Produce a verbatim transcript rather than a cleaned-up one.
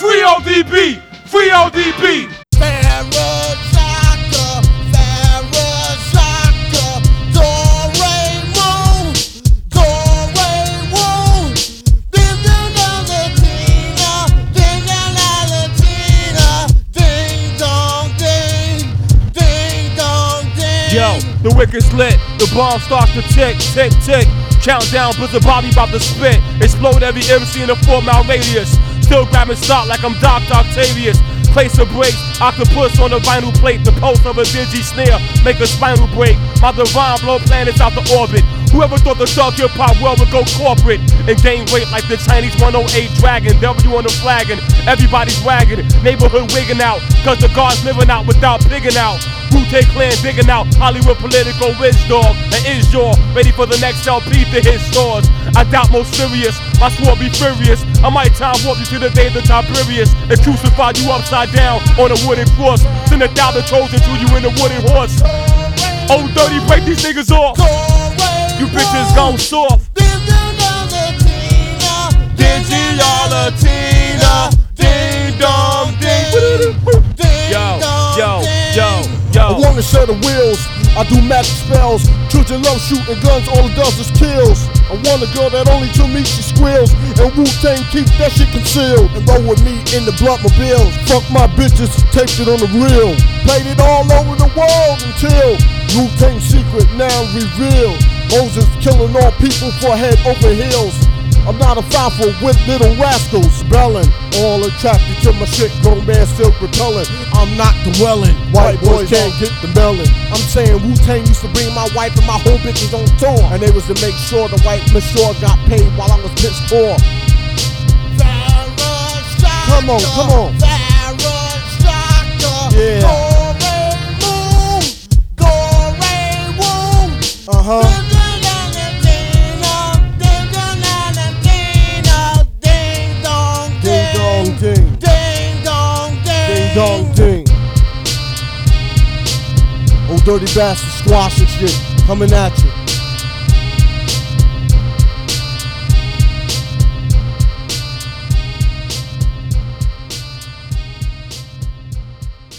Free O D B! Free O D B! Yo, the wicked's lit, the bomb starts to tick, tick, tick. Countdown, Blizzard Bobby about to spit. Explode every M C in a four mile radius. Still grabbing stock like I'm Doctor Octavius. Place a break, octopus on a vinyl plate. The pulse of a digi snare, make a spinal break. My divine blow planets out the orbit. Whoever thought the thug hip hop world would go corporate and gain weight like the Chinese one oh eight Dragon. W on the flagging, everybody's wagging. Neighborhood wigging out, cause the guards living out without pigging out. Wu-Tang Clan digging out, Hollywood political whiz dog. And is your ready for the next L P to hit stores? I doubt most serious, my sword be furious. I might time warp you to the day of the Tiberius and crucify you upside down on a wooden cross. Send a thousand Trojans to you in a wooden horse. Oh, dirty, break these niggas off. You bitches gone soft. Digi-Latina, ding dong ding. Yo, yo, yo. Yo. I want a set of wheels, I do magic spells. Children love shooting guns, all it does is kills. I want a girl that only to me she squeals. And Wu-Tang keep that shit concealed. And roll with me in the Bluntmobiles. Fuck my bitches, taped it on the reel. Played it all over the world until Wu-Tang secret now revealed. Moses killing all people for head over heels. I'm not a fossil with little rascals belling. All attracted to my shit, grown man still repelling. I'm not dwelling, white, white boys, boys can't get the melon. I'm saying Wu-Tang used to bring my wife and my whole bitches on tour. And they was to make sure the white Miss Shaw got paid while I was pissed poor. Come on, come on. Yeah. Uh-huh. Ding, ding dong ding, ding dong ding. Oh, dirty bastard squashing shit, coming at you.